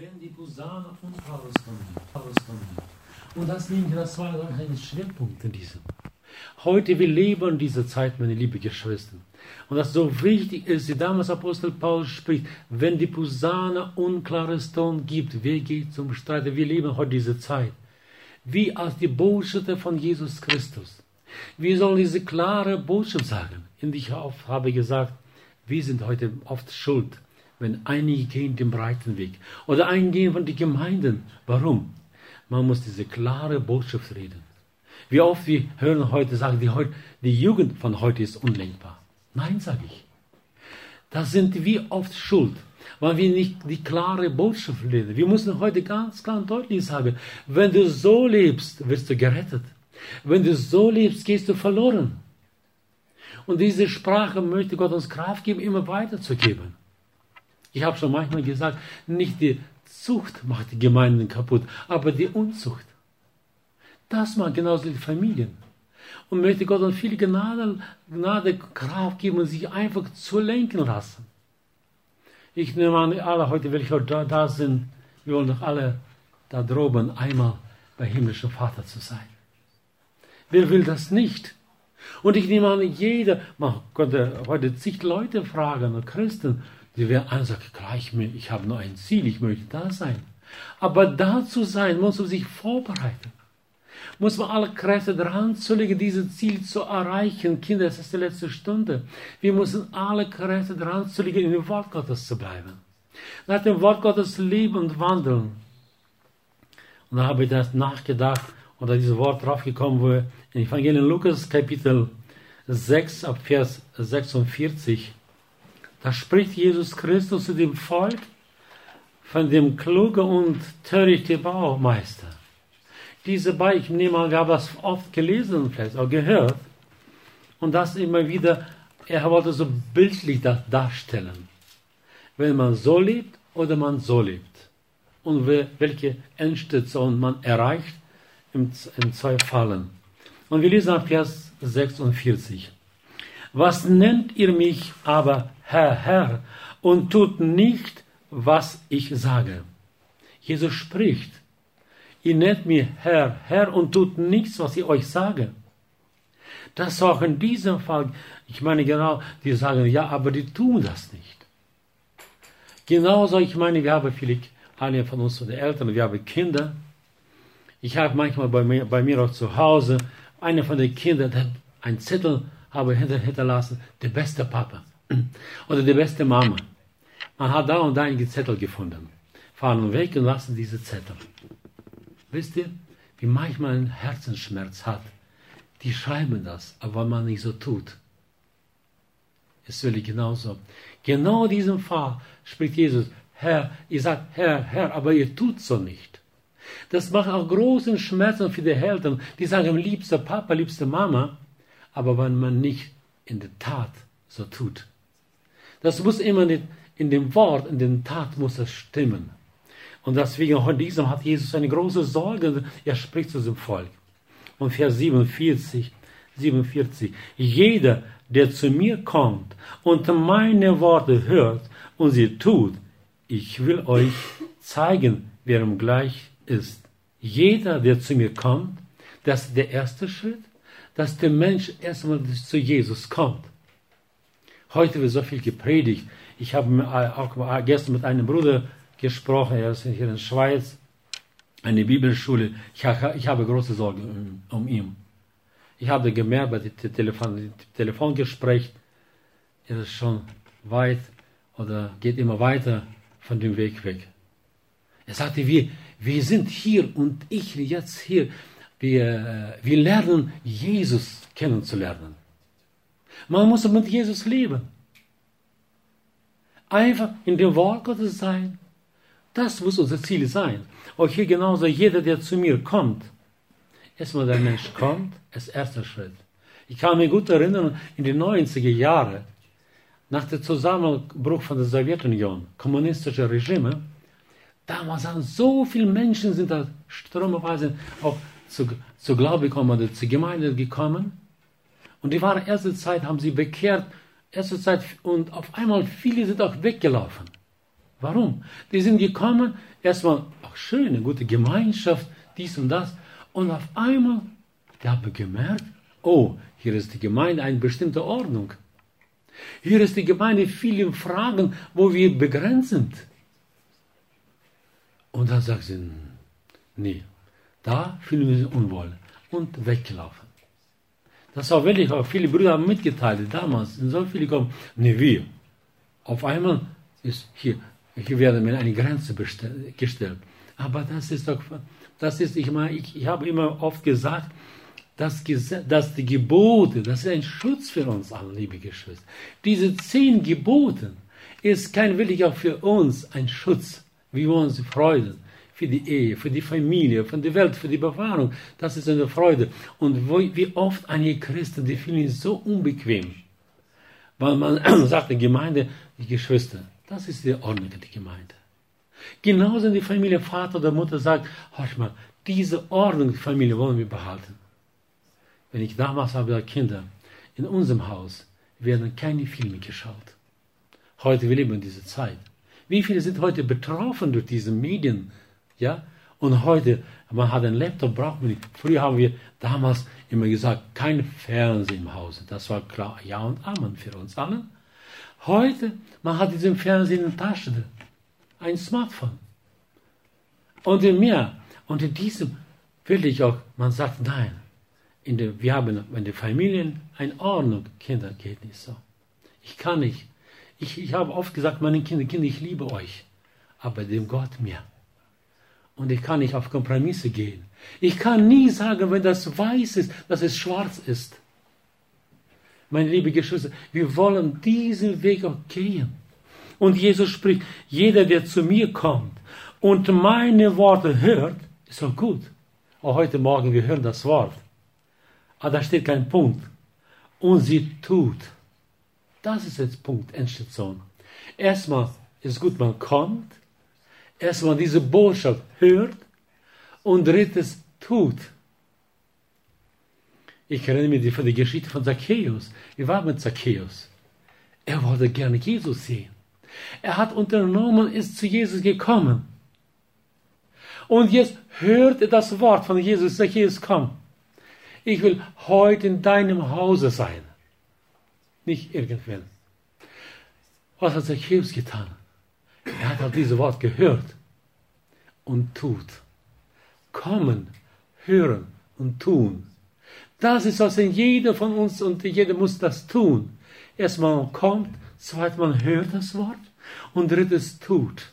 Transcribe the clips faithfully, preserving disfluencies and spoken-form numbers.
wenn die Posaune und Chariston gibt. Und das nehme ich das war ein Schwerpunkt in diesem. Heute, wir leben diese Zeit, meine lieben Geschwister. Und das so wichtig ist, wie damals Apostel Paulus spricht, wenn die Posaune unklares Ton gibt, wer geht zum Streit? Wir leben heute diese Zeit. Wie als die Botschafter von Jesus Christus. Wir sollen diese klare Botschaft sagen. Und ich habe gesagt, wir sind heute oft schuld, wenn einige gehen den breiten Weg. Oder einige gehen von den Gemeinden. Warum? Man muss diese klare Botschaft reden. Wie oft wir hören heute, sagen die, heute, die Jugend von heute ist unlenkbar. Nein, sage ich. Das sind wir oft schuld, weil wir nicht die klare Botschaft reden. Wir müssen heute ganz klar und deutlich sagen, wenn du so lebst, wirst du gerettet. Wenn du so lebst, gehst du verloren. Und diese Sprache möchte Gott uns Kraft geben, immer weiterzugeben. Ich habe schon manchmal gesagt, nicht die Zucht macht die Gemeinden kaputt, aber die Unzucht. Das macht genauso die Familien. Und möchte Gott uns viel Gnade, Gnade, Kraft geben und sich einfach zu lenken lassen. Ich nehme an, alle heute, welche da, da sind, wir wollen doch alle da droben einmal bei himmlischem Vater zu sein. Wer will das nicht? Und ich nehme an, jeder, man konnte heute zig Leute fragen, Christen, die werden einer sagen, gleich mir, ich habe nur ein Ziel, ich möchte da sein. Aber da zu sein, muss man sich vorbereiten. Muss man alle Kräfte dran zu legen, dieses Ziel zu erreichen. Kinder, es ist die letzte Stunde. Wir müssen alle Kräfte dran zu legen, in dem Wort Gottes zu bleiben. Nach dem Wort Gottes leben und wandeln. Und da habe ich das nachgedacht und da dieses Wort draufgekommen, wo in Evangelium Lukas Kapitel sechs, ab Vers sechsundvierzig, da spricht Jesus Christus zu dem Volk von dem klugen und törichten Baumeister. Diese beiden, ich nehme an, wir haben das oft gelesen und vielleicht auch gehört. Und das immer wieder, er wollte so bildlich das darstellen. Wenn man so lebt oder man so lebt. Und welche Endstation man erreicht, in, in zwei Fallen. Und wir lesen ab Vers sechsundvierzig. Was nennt ihr mich aber Herr, Herr, und tut nicht, was ich sage? Jesus spricht. Ihr nennt mich Herr, Herr und tut nichts, was ich euch sage. Das ist auch in diesem Fall, ich meine genau, die sagen, ja, aber die tun das nicht. Genauso, ich meine, wir haben viele, alle von uns, die Eltern, wir haben Kinder. Ich habe manchmal bei mir, bei mir auch zu Hause, einer von den Kindern, der einen Zettel habe hinterlassen, der beste Papa oder die beste Mama. Man hat da und da einige Zettel gefunden. Fahren weg und lassen diese Zettel. Wisst ihr, wie manchmal ein Herzensschmerz hat? Die schreiben das, aber weil man nicht so tut. Es will ich genauso. Genau in diesem Fall spricht Jesus, Herr, ihr sagt Herr, Herr, aber ihr tut so nicht. Das macht auch großen Schmerzen für die Eltern, die sagen, liebster Papa, liebste Mama, aber wenn man nicht in der Tat so tut. Das muss immer nicht in dem Wort, in der Tat muss es stimmen. Und deswegen in diesem hat Jesus eine große Sorge. Er spricht zu dem Volk. Und Vers siebenundvierzig, siebenundvierzig. Jeder, der zu mir kommt und meine Worte hört und sie tut, ich will euch zeigen, wer ihm gleich ist. Jeder, der zu mir kommt, das ist der erste Schritt, dass der Mensch erstmal zu Jesus kommt. Heute wird so viel gepredigt. Ich habe auch gestern mit einem Bruder gesprochen, er ist hier in der Schweiz, eine Bibelschule. Ich, ich habe große Sorge um, um ihn. Ich habe gemerkt bei dem Telefon, Telefongespräch, er ist schon weit oder geht immer weiter von dem Weg weg. Er sagte, wir, wir sind hier und ich jetzt hier. Wir, wir lernen, Jesus kennenzulernen. Man muss mit Jesus leben. Einfach in dem Wort Gottes sein. Das muss unser Ziel sein. Auch hier genauso, jeder, der zu mir kommt. Erstmal der Mensch kommt, ist erster Schritt. Ich kann mich gut erinnern, in den neunziger Jahren, nach dem Zusammenbruch von der Sowjetunion, kommunistische Regime, damals sind so viele Menschen, sind da stromerweise auch zu, zu Glauben gekommen oder zur Gemeinde gekommen. Und die waren erste Zeit, haben sie bekehrt, erste Zeit, und auf einmal viele sind auch weggelaufen. Warum? Die sind gekommen, erstmal, ach schöne, gute Gemeinschaft, dies und das. Und auf einmal, die haben gemerkt, oh, hier ist die Gemeinde eine bestimmte Ordnung. Hier ist die Gemeinde viele Fragen, wo wir begrenzt sind. Und dann sagt sie, nee, da fühlen wir uns unwohl und weglaufen. Das war wirklich, auch viele Brüder haben mitgeteilt, damals sind so viele gekommen, nee, wir. Auf einmal ist hier, hier werden wir eine Grenze gestellt. Aber das ist doch, das ist, ich meine, ich, ich habe immer oft gesagt, dass, dass die Gebote, das ist ein Schutz für uns alle, liebe Geschwister. Diese zehn Gebote ist kein wirklich auch für uns ein Schutz, wie wir uns freuen. Für die Ehe, für die Familie, für die Welt, für die Bewahrung. Das ist eine Freude. Und wo, wie oft einige Christen, die fühlen sich so unbequem. Weil man sagt, die Gemeinde, die Geschwister, das ist die Ordnung der Gemeinde. Genauso in die Familie, Vater oder Mutter sagt, hör mal, diese Ordnung der Familie wollen wir behalten. Wenn ich damals habe, Kinder, in unserem Haus werden keine Filme geschaut. Heute, wir leben in dieser Zeit. Wie viele sind heute betroffen durch diese Medien? Ja? Und heute, man hat einen Laptop, braucht man nicht. Früher haben wir damals immer gesagt, kein Fernsehen im Hause. Das war klar, ja und Amen für uns alle. Heute, man hat diesen Fernsehen in der Tasche, ein Smartphone. Und in mir, und in diesem will ich auch, man sagt, nein, in der, wir haben in den Familien eine Ordnung. Kinder, geht nicht so. Ich kann nicht. Ich, ich habe oft gesagt, meine Kinder, Kinder, ich liebe euch, aber dem Gott mehr. Und ich kann nicht auf Kompromisse gehen. Ich kann nie sagen, wenn das weiß ist, dass es schwarz ist. Meine liebe Geschwister, wir wollen diesen Weg auch gehen. Und Jesus spricht, jeder, der zu mir kommt und meine Worte hört, ist auch gut. Auch heute Morgen, wir hören das Wort. Aber da steht kein Punkt. Und sie tut. Das ist jetzt Punkt, Endstation. Erstmal ist gut, man kommt. Erstmal diese Botschaft hört. Und drittes tut. Ich erinnere mich an die Geschichte von Zacchaeus. Wir waren mit Zacchaeus. Er wollte gerne Jesus sehen. Er hat unternommen, ist zu Jesus gekommen. Und jetzt hört er das Wort von Jesus. Zacchaeus, komm. Ich will heute in deinem Hause sein. Nicht irgendwann. Was hat Zacchaeus getan? Er hat halt dieses Wort gehört und tut. Kommen, hören und tun. Das ist, was in jeder von uns, und jeder muss das tun. Erstmal man kommt, zweitens man hört das Wort und drittes tut.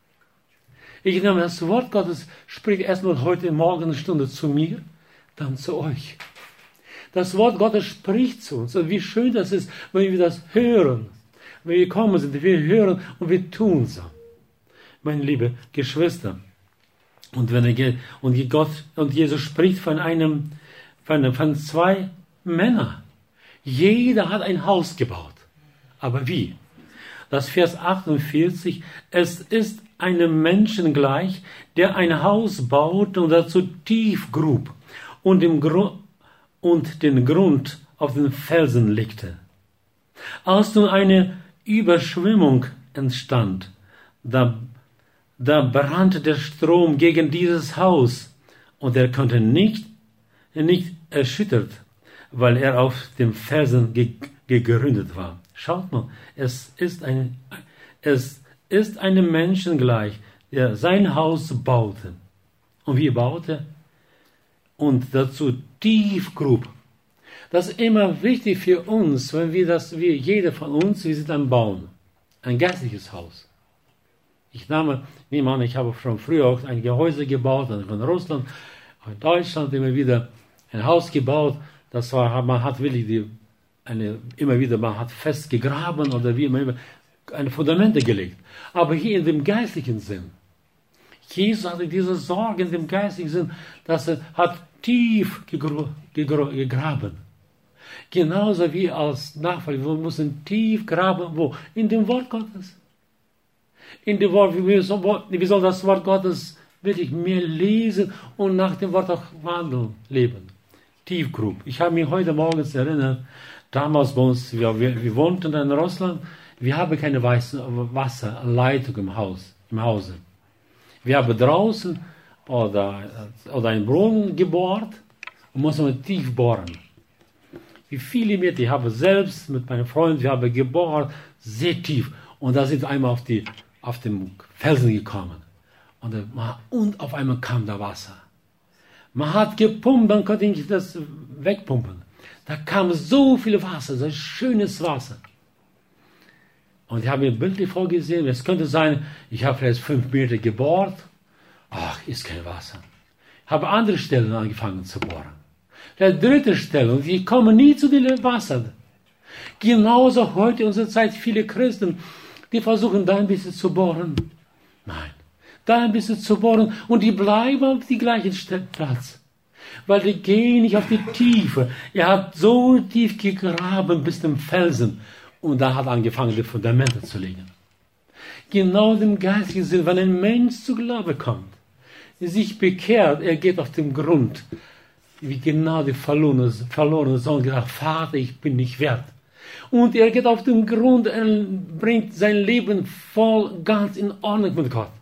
Ich nehme das Wort Gottes, spricht erstmal heute Morgen eine Stunde zu mir, dann zu euch. Das Wort Gottes spricht zu uns. Und wie schön das ist, wenn wir das hören. Wenn wir kommen sind, wir hören und wir tun so. Meine liebe Geschwister. Und wenn er und Gott und Jesus spricht von einem, von, von zwei Männern. Jeder hat ein Haus gebaut. Aber wie? Das Vers achtundvierzig. Es ist einem Menschen gleich, der ein Haus baut und dazu tief grub und im Grund und den Grund auf den Felsen legte. Als nun eine Überschwemmung entstand, da, da brannte der Strom gegen dieses Haus und er konnte nicht, nicht erschüttert, weil er auf dem Felsen ge, gegründet war. Schaut mal, es ist, ein, es ist einem Menschen gleich, der sein Haus baute. Und wie baute? Und dazu tief grub. Das ist immer wichtig für uns, wenn wir das, wir, jeder von uns, wir sind am Bauen. Ein geistliches Haus. Ich nehme, nehme an, ich habe schon früher auch einige Häuser gebaut, also von Russland, in Deutschland immer wieder ein Haus gebaut. Das war, man hat wirklich die, eine, immer wieder, man hat fest gegraben oder wie immer, eine Fundamente gelegt. Aber hier in dem geistlichen Sinn, Jesus hatte diese Sorge in dem geistigen Sinn, dass er hat tief gegro- gegro- gegraben. Genauso wie als Nachfolger, wir müssen tief graben, wo? In dem Wort Gottes. In dem Wort, wir sollen, wir sollen das Wort Gottes wirklich mehr lesen und nach dem Wort auch wandeln, leben. Tiefgrub. Ich habe mich heute morgens erinnert, damals bei uns, wir, wir, wir wohnten in Russland, Wir haben keine Wasserleitung im Haus, im Hause. Wir haben draußen oder, oder einen Brunnen gebohrt und müssen tief bohren. Wie viele Meter, ich habe selbst mit meinen Freunden, wir haben gebohrt, sehr tief. Und da sind wir einmal auf, die, auf den Felsen gekommen. Und, und auf einmal kam da Wasser. Man hat gepumpt, dann konnte ich das wegpumpen. Da kam so viel Wasser, so schönes Wasser. Und ich habe mir bildlich vorgesehen, es könnte sein, ich habe vielleicht fünf Meter gebohrt. Ach, ist kein Wasser. Ich habe andere Stellen angefangen zu bohren. Der dritte Stelle, und ich komme nie zu dem Wasser. Genauso heute in unserer Zeit viele Christen, die versuchen da ein bisschen zu bohren. Nein, da ein bisschen zu bohren und die bleiben auf dem gleichen Platz. Weil die gehen nicht auf die Tiefe. Er hat so tief gegraben bis zum Felsen und da hat angefangen, die Fundamente zu legen. Genau im geistigen Sinn, wenn ein Mensch zu Glaube kommt, sich bekehrt, er geht auf den Grund, wie genau die verlorene, verlorene Sohn gesagt, Vater, ich bin nicht wert. Und er geht auf den Grund, er bringt sein Leben voll, ganz in Ordnung mit Gott.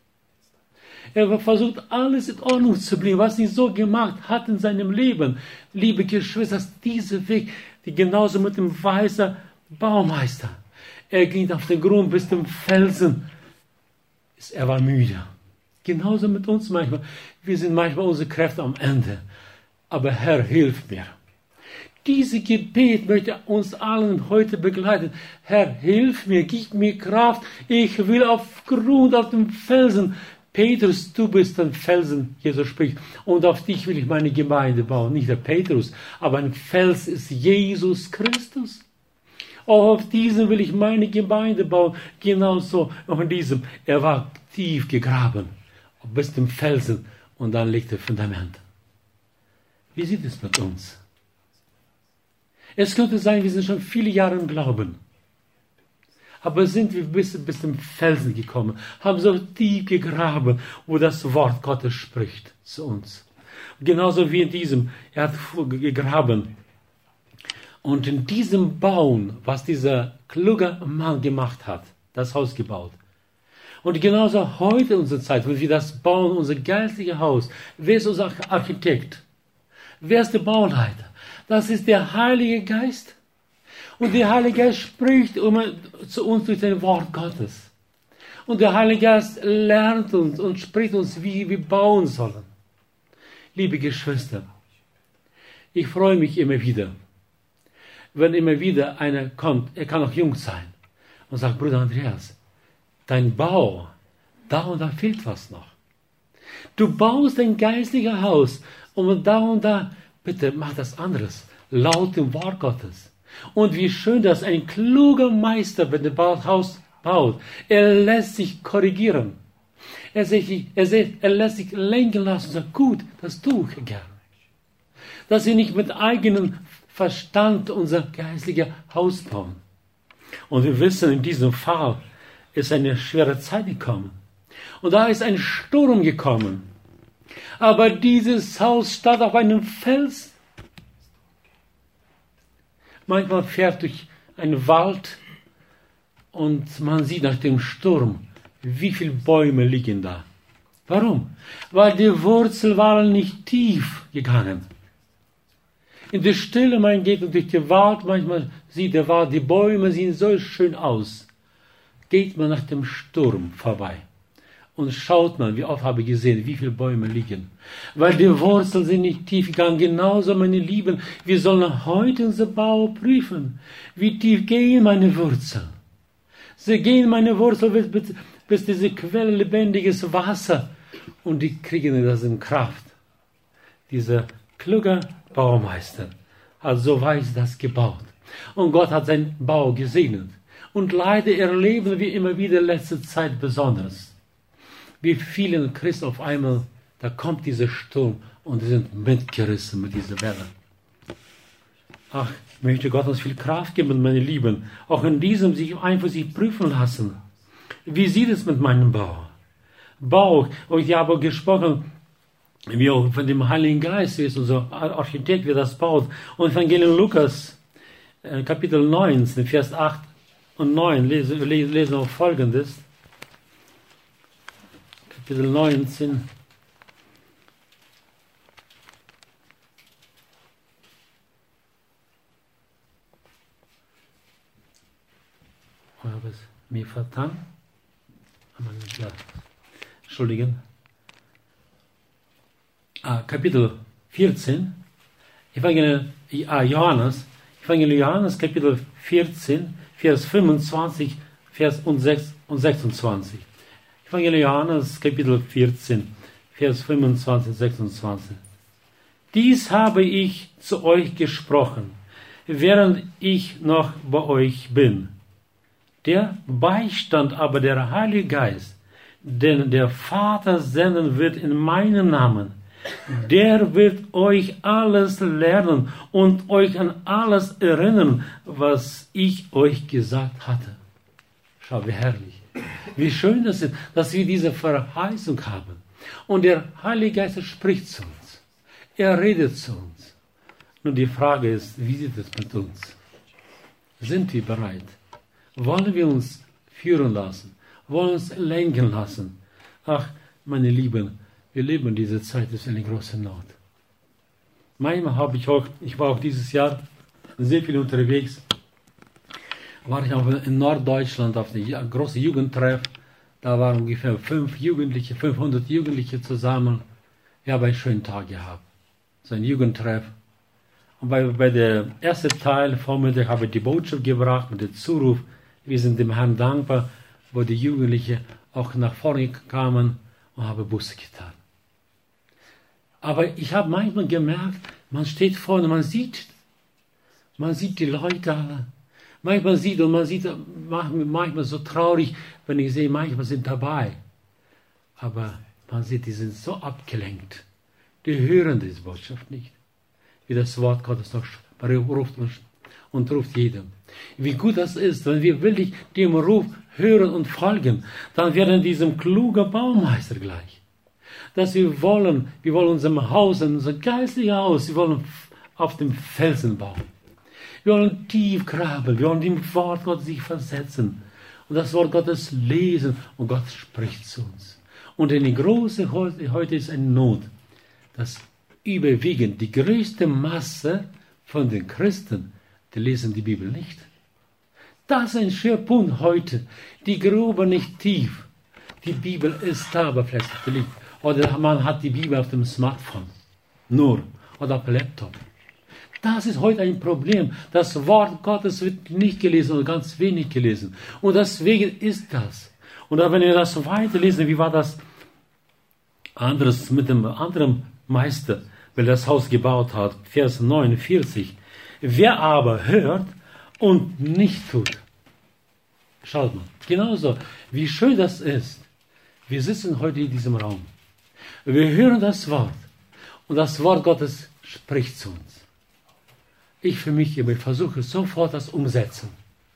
Er versucht, alles in Ordnung zu bringen, was er so gemacht hat in seinem Leben. Liebe Geschwister, dieser Weg, die genauso mit dem weißen Baumeister. Er ging auf den Grund bis zum Felsen. Er war müde. Genauso mit uns manchmal. Wir sind manchmal unsere Kräfte am Ende. Aber Herr, hilf mir. Dieses Gebet möchte uns allen heute begleiten. Herr, hilf mir, gib mir Kraft. Ich will auf Grund, auf dem Felsen. Petrus, du bist ein Felsen, Jesus spricht. Und auf dich will ich meine Gemeinde bauen. Nicht der Petrus, aber ein Fels ist Jesus Christus. Auch auf diesem will ich meine Gemeinde bauen. Genauso auch in diesem. Er war tief gegraben. Bis zum Felsen. Und dann legte er Fundament. Wie sieht es mit uns? Es könnte sein, wir sind schon viele Jahre im Glauben. Aber sind wir bis, bis zum Felsen gekommen, haben so tief gegraben, wo das Wort Gottes spricht zu uns. Genauso wie in diesem, er hat gegraben. Und in diesem Bauen, was dieser kluge Mann gemacht hat, das Haus gebaut. Und genauso heute in unserer Zeit, wenn wir das bauen, unser geistliches Haus, wer ist unser Architekt? Wer ist der Bauleiter? Das ist der Heilige Geist. Und der Heilige Geist spricht immer zu uns durch das Wort Gottes. Und der Heilige Geist lernt uns und spricht uns, wie wir bauen sollen. Liebe Geschwister, ich freue mich immer wieder, wenn immer wieder einer kommt, er kann auch jung sein, und sagt, Bruder Andreas, dein Bau, da und da fehlt was noch. Du baust ein geistliches Haus, und da und da, bitte mach das anderes, laut dem Wort Gottes. Und wie schön, dass ein kluger Meister, wenn der Haus baut, er lässt sich korrigieren. Er, sich, er, er lässt sich lenken lassen und sagt, gut, das tue ich gern. Dass sie nicht mit eigenem Verstand unser geistliches Haus bauen. Und wir wissen, in diesem Fall ist eine schwere Zeit gekommen. Und da ist ein Sturm gekommen. Aber dieses Haus stand auf einem Fels. Manchmal fährt durch einen Wald und man sieht nach dem Sturm, wie viele Bäume liegen da. Warum? Weil die Wurzeln waren nicht tief gegangen. In der Stille, man geht durch den Wald, manchmal sieht der Wald, die Bäume sehen so schön aus. Geht man nach dem Sturm vorbei und schaut man, wie oft habe ich gesehen, wie viele Bäume liegen. Weil die Wurzeln sind nicht tief gegangen. Genauso, meine Lieben, wir sollen heute unser Bau prüfen. Wie tief gehen meine Wurzeln? Sie gehen meine Wurzeln bis, bis diese Quelle lebendiges Wasser. Und die kriegen das in Kraft. Dieser kluge Baumeister hat so weise das gebaut. Und Gott hat seinen Bau gesegnet. Und leider erleben wir immer wieder letzte Zeit besonders. Wie viele Christen auf einmal, da kommt dieser Sturm und sie sind mitgerissen mit dieser Welle. Ach, ich möchte Gott uns viel Kraft geben, meine Lieben. Auch in diesem sich einfach sich prüfen lassen. Wie sieht es mit meinem Bau? Bau, und ich habe gesprochen, wie auch von dem Heiligen Geist ist, unser Architekt, der das baut. Und Evangelium Lukas, Kapitel neunzehn, Vers acht und neun lesen wir lesen wir Folgendes. Kapitel neunzehn. Ich habe es mir vertan. Entschuldigen. Ah, Kapitel vierzehn. Evangelium ah, Johannes. Evangelium Johannes, Kapitel vierzehn, Vers fünfundzwanzig, Vers und sechsundzwanzig. Evangelium Johannes, Kapitel vierzehn, Vers fünfundzwanzig, sechsundzwanzig. Dies habe ich zu euch gesprochen, während ich noch bei euch bin. Der Beistand aber, der Heilige Geist, den der Vater senden wird in meinem Namen, der wird euch alles lernen und euch an alles erinnern, was ich euch gesagt hatte. Schau, wie herrlich. Wie schön das ist, dass wir diese Verheißung haben. Und der Heilige Geist spricht zu uns. Er redet zu uns. Nun die Frage ist, wie sieht es mit uns? Sind wir bereit? Wollen wir uns führen lassen? Wollen wir uns lenken lassen? Ach, meine Lieben, wir leben diese Zeit, das ist eine große Not. Manchmal habe ich auch, ich war auch dieses Jahr sehr viel unterwegs, war ich auch in Norddeutschland auf dem großen Jugendtreff, da waren ungefähr fünf Jugendliche, fünfhundert Jugendliche zusammen. Wir haben einen schönen Tag gehabt, so ein Jugendtreff. Und bei, bei der ersten Teil, Vormittag, habe ich die Botschaft gebracht mit dem Zuruf, wir sind dem Herrn dankbar, wo die Jugendlichen auch nach vorne kamen und haben Buße getan. Aber ich habe manchmal gemerkt, man steht vorne, man sieht, man sieht die Leute alle. Manchmal sieht und man sieht manchmal so traurig, wenn ich sehe, manchmal sind dabei. Aber man sieht, die sind so abgelenkt. Die hören diese Botschaft nicht. Wie das Wort Gottes noch ruft und ruft jedem. Wie gut das ist, wenn wir wirklich dem Ruf hören und folgen, dann werden diesem klugen Baumeister gleich. Dass wir wollen, wir wollen unser Haus, unser geistliches Haus, wir wollen auf dem Felsen bauen. Wir wollen tief graben, wir wollen dem Wort Gottes sich versetzen und das Wort Gottes lesen und Gott spricht zu uns. Und eine große heute ist eine Not, dass überwiegend die größte Masse von den Christen, die lesen die Bibel nicht. Das ist ein Schwerpunkt heute. Die Grube nicht tief. Die Bibel ist da, aber vielleicht liegt. Oder man hat die Bibel auf dem Smartphone. Nur. Oder auf dem Laptop. Das ist heute ein Problem. Das Wort Gottes wird nicht gelesen oder ganz wenig gelesen. Und deswegen ist das. Und wenn wir das weiterlesen, wie war das anderes mit dem anderen Meister, weil das Haus gebaut hat, Vers neunundvierzig. Wer aber hört und nicht tut. Schaut mal, genauso, wie schön das ist. Wir sitzen heute in diesem Raum. Wir hören das Wort. Und das Wort Gottes spricht zu uns. Ich für mich ich versuche sofort das umsetzen.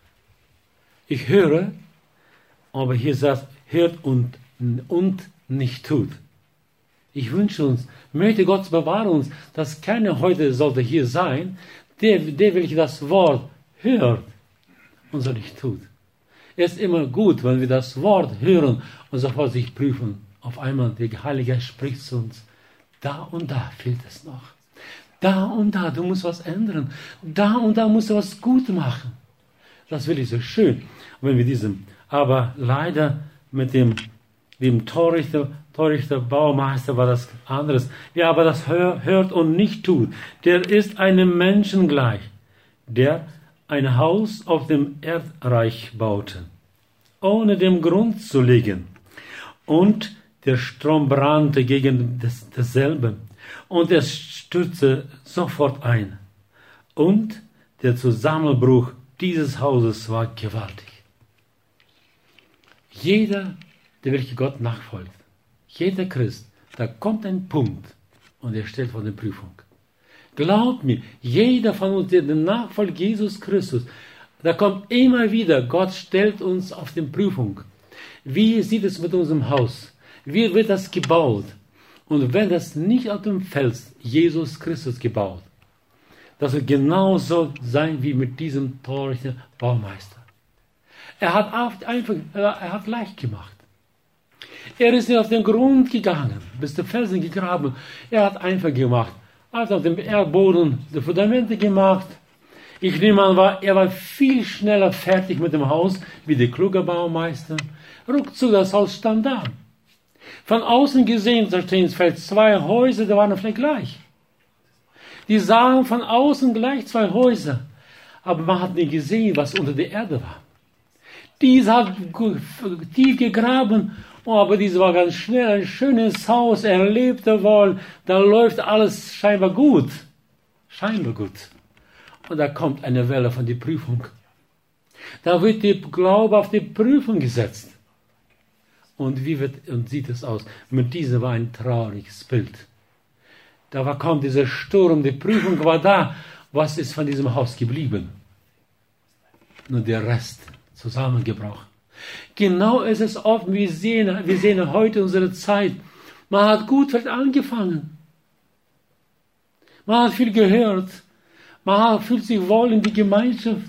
Ich höre, aber hier sagt, hört und, und nicht tut. Ich wünsche uns, möchte Gott bewahren uns, dass keiner heute sollte hier sein, der, der welcher das Wort hört und so nicht tut. Es ist immer gut, wenn wir das Wort hören und sofort sich prüfen. Auf einmal, der Heilige Geist spricht zu uns. Da und da fehlt es noch. Da und da, du musst was ändern. Da und da musst du was gut machen. Das will ich so schön, wenn wir diesem, aber leider mit dem, dem Torrichter, Torrichter Baumeister war das anderes. Ja, aber das hör, hört und nicht tut. Der ist einem Menschen gleich, der ein Haus auf dem Erdreich baute, ohne den Grund zu legen. Und der Strom brannte gegen das, dasselbe. Und es stürzte sofort ein. Und der Zusammenbruch dieses Hauses war gewaltig. Jeder, der welche Gott nachfolgt, jeder Christ, da kommt ein Punkt und er stellt vor der Prüfung. Glaubt mir, jeder von uns, der den nachfolgt Jesus Christus, da kommt immer wieder, Gott stellt uns auf die Prüfung. Wie sieht es mit unserem Haus? Wie wird das gebaut? Und wenn das nicht auf dem Fels Jesus Christus gebaut, das wird genauso sein wie mit diesem torrichten Baumeister. Er hat einfach, er hat leicht gemacht. Er ist nicht auf den Grund gegangen, bis der Felsen gegraben. Er hat einfach gemacht. Er hat auf dem Erdboden die Fundamente gemacht. Ich nehme an, war, er war viel schneller fertig mit dem Haus, wie der kluge Baumeister. Ruckzuck, das Haus stand da. Von außen gesehen, da stehen vielleicht zwei Häuser, da waren vielleicht gleich. Die sahen von außen gleich zwei Häuser. Aber man hat nicht gesehen, was unter der Erde war. Dieser hat tief gegraben, aber dies war ganz schnell ein schönes Haus, er lebte wohl, da läuft alles scheinbar gut. Scheinbar gut. Und da kommt eine Welle von der Prüfung. Da wird der Glaube auf die Prüfung gesetzt. Und wie wird, und sieht es aus? Mit diesem war ein trauriges Bild. Da war kaum dieser Sturm, die Prüfung war da. Was ist von diesem Haus geblieben? Nur der Rest zusammengebrochen. Genau ist es oft, wir sehen, wir sehen heute unsere Zeit. Man hat gut vielleicht angefangen. Man hat viel gehört. Man hat, fühlt sich wohl in die Gemeinschaft.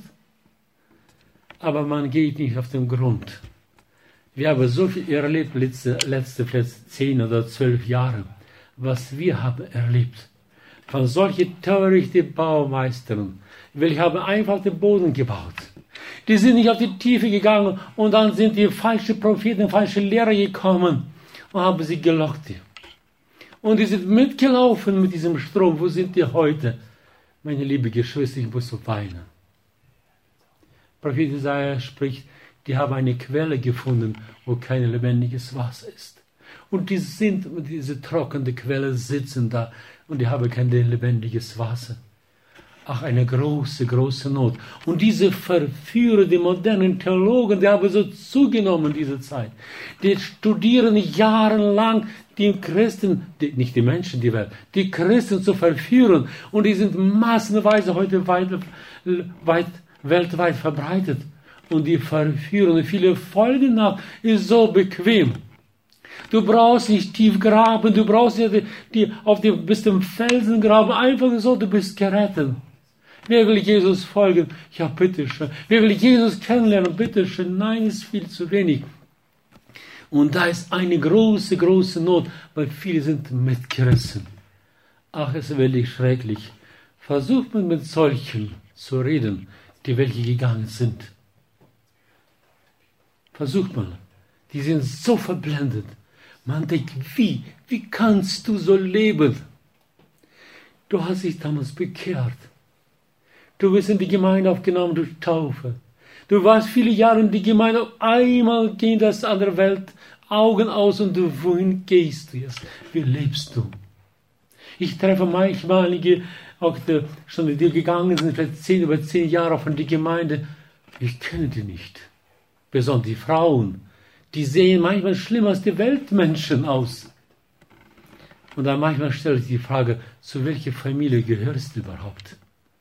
Aber man geht nicht auf den Grund. Wir haben so viel erlebt, letzte, letzte vielleicht zehn oder zwölf Jahre, was wir haben erlebt. Von solchen törichten Baumeistern, welche haben einfach den Boden gebaut. Die sind nicht auf die Tiefe gegangen und dann sind die falschen Propheten, falsche Lehrer gekommen und haben sie gelockt. Und die sind mitgelaufen mit diesem Strom. Wo sind die heute? Meine liebe Geschwister, ich muss so weinen. Prophet Jesaja spricht, die haben eine Quelle gefunden, wo kein lebendiges Wasser ist. Und die sind, diese trockene Quelle sitzen da und die haben kein lebendiges Wasser. Ach, eine große, große Not. Und diese Verführer, die modernen Theologen, die haben so zugenommen in dieser Zeit. Die studieren jahrelang die Christen, die, nicht die Menschen, die Welt, die Christen zu verführen. Und die sind massenweise heute weit, weit, weltweit verbreitet. Und die verführen, und viele folgen nach, ist so bequem. Du brauchst nicht tief graben, du brauchst nicht die, die, auf dem, bis zum Felsen graben, einfach so, du bist gerettet. Wer will Jesus folgen? Ja, bitteschön. Wer will Jesus kennenlernen? Bitteschön. Nein, ist viel zu wenig. Und da ist eine große, große Not, weil viele sind mitgerissen. Ach, es ist wirklich schrecklich. Versucht man mit solchen zu reden, die welche gegangen sind. Versucht man. Die sind so verblendet. Man denkt, wie? Wie kannst du so leben? Du hast dich damals bekehrt. Du bist in die Gemeinde aufgenommen durch Taufe. Du warst viele Jahre in die Gemeinde. Auf einmal gehen das andere Welt Augen aus und du, wohin gehst du jetzt? Wie lebst du? Ich treffe manchmal einige, auch die schon die gegangen sind, vielleicht zehn über zehn Jahre von der Gemeinde. Ich kenne die nicht. Besonders die Frauen. Die sehen manchmal schlimmer als die Weltmenschen aus. Und dann manchmal stelle ich die Frage, zu welcher Familie gehörst du überhaupt?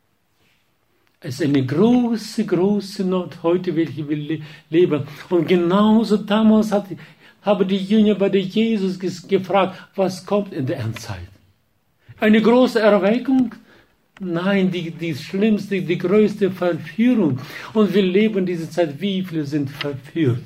Es ist eine große, große Not heute, welche wir leben. Und genauso damals hat, haben die Jünger bei der Jesus gefragt, was kommt in der Endzeit? Eine große Erweckung? Nein, die, die schlimmste, die größte Verführung. Und wir leben diese Zeit, wie viele sind verführt?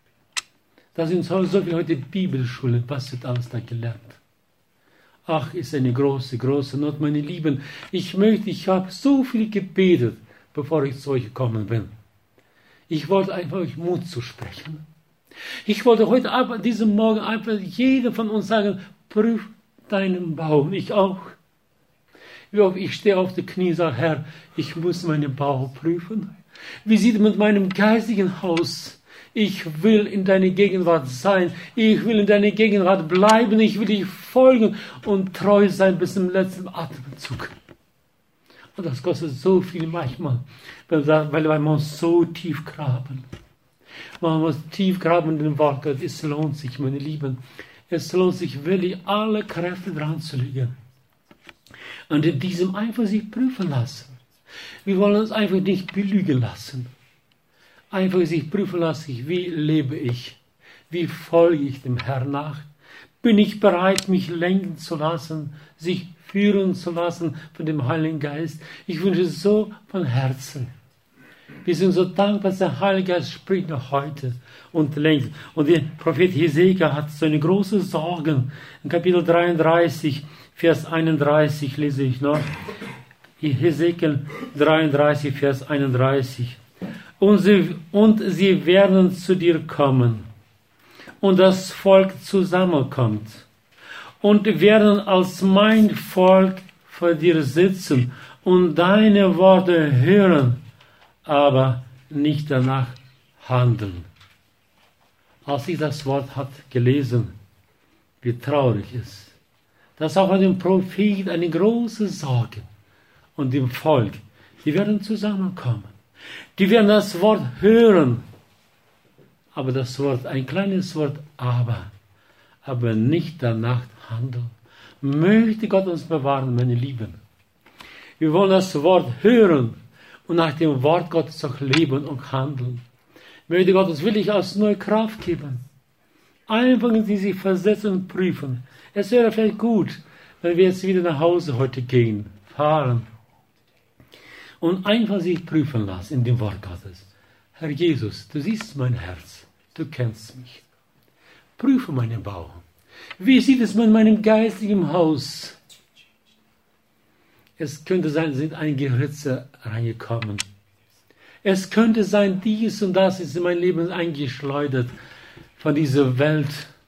Da sind so viele heute Bibelschulen, was wird alles da gelernt? Ach, ist eine große, große Not, meine Lieben. Ich möchte, ich habe so viel gebetet, bevor ich zu euch gekommen bin. Ich wollte einfach euch Mut zu sprechen. Ich wollte heute Abend, diesen Morgen einfach jedem von uns sagen, prüf deinen Bau. Ich auch. Wie oft ich stehe auf die Knie und sage, Herr, ich muss meinen Bau prüfen. Wie sieht es mit meinem geistigen Haus? Ich will in deiner Gegenwart sein. Ich will in deiner Gegenwart bleiben. Ich will dich folgen und treu sein bis zum letzten Atemzug. Und das kostet so viel manchmal, weil wir muss so tief graben. Man muss tief graben in den Wort Gottes. Es lohnt sich, meine Lieben. Es lohnt sich wirklich, alle Kräfte dran zu legen. Und in diesem einfach sich prüfen lassen. Wir wollen uns einfach nicht belügen lassen. Einfach sich prüfen lassen, wie lebe ich? Wie folge ich dem Herrn nach? Bin ich bereit, mich lenken zu lassen, sich führen zu lassen von dem Heiligen Geist? Ich wünsche es so von Herzen. Wir sind so dankbar, dass der Heilige Geist spricht noch heute und lenkt. Und der Prophet Hesekiel hat so eine große Sorge. In Kapitel dreiunddreißig, Vers einunddreißig lese ich noch. Hesekiel dreiunddreißig, Vers einunddreißig. Und sie, und sie werden zu dir kommen, und das Volk zusammenkommt, und werden als mein Volk vor dir sitzen und deine Worte hören, aber nicht danach handeln. Als ich das Wort hat gelesen, wie traurig es ist, dass auch an dem Prophet eine große Sorge und dem Volk, die werden zusammenkommen. Die werden das Wort hören, aber das Wort, ein kleines Wort, aber, aber nicht danach handeln. Möchte Gott uns bewahren, meine Lieben. Wir wollen das Wort hören und nach dem Wort Gottes auch leben und handeln. Möchte Gott uns wirklich aus neue Kraft geben. Einfach in die sich versetzen und prüfen. Es wäre vielleicht gut, wenn wir jetzt wieder nach Hause heute gehen, fahren und einfach sich prüfen lassen in dem Wort Gottes. Herr Jesus, du siehst mein Herz, du kennst mich. Prüfe meinen Bauch. Wie sieht es mit meinem geistigen Haus? Es könnte sein, es sind einige Ritze reingekommen. Es könnte sein, dies und das ist in mein Leben eingeschleudert von dieser Welt.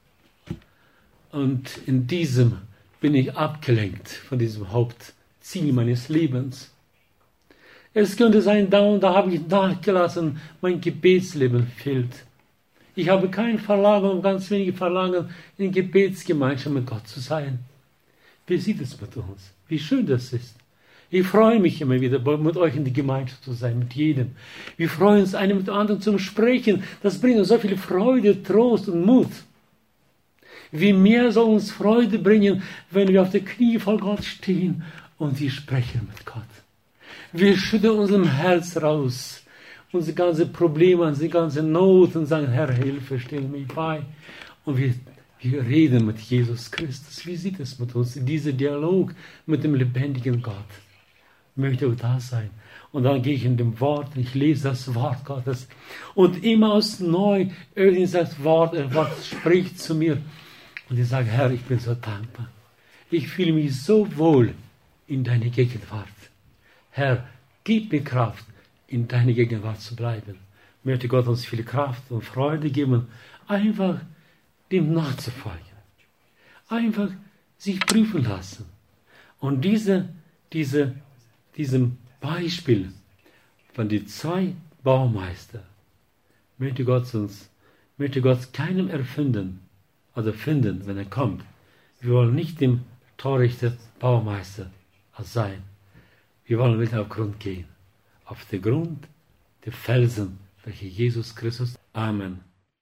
Und in diesem bin ich abgelenkt von diesem Hauptziel meines Lebens. Es könnte sein, da und da habe ich nachgelassen, mein Gebetsleben fehlt. Ich habe kein Verlangen, ganz wenige Verlangen, in Gebetsgemeinschaft mit Gott zu sein. Wie sieht es mit uns? Wie schön das ist. Ich freue mich immer wieder, mit euch in die Gemeinschaft zu sein, mit jedem. Wir freuen uns, einem mit dem anderen zu sprechen. Das bringt uns so viel Freude, Trost und Mut. Wie mehr soll uns Freude bringen, wenn wir auf der Knie vor Gott stehen und wir sprechen mit Gott. Wir schütten unserem Herz raus, unsere ganzen Probleme, unsere ganze Not und sagen, Herr, Hilfe, stell mich bei. Und wir, wir reden mit Jesus Christus. Wie sieht es mit uns in diesem Dialog mit dem lebendigen Gott? Möchte auch da sein. Und dann gehe ich in dem Wort, ich lese das Wort Gottes. Und immer aus neu, irgendwie das Wort, ein Wort spricht zu mir. Und ich sage, Herr, ich bin so dankbar. Ich fühle mich so wohl in deiner Gegenwart. Herr, gib mir Kraft, in deiner Gegenwart zu bleiben. Möchte Gott uns viel Kraft und Freude geben, einfach dem nachzufolgen. Einfach sich prüfen lassen. Und diese, diese, diesem Beispiel von den zwei Baumeister möchte Gott uns, möchte Gott keinem erfinden oder finden, wenn er kommt. Wir wollen nicht dem törichten Baumeister sein. Wir wollen wieder auf Grund gehen. Auf den Grund der Felsen, welche Jesus Christus. Amen.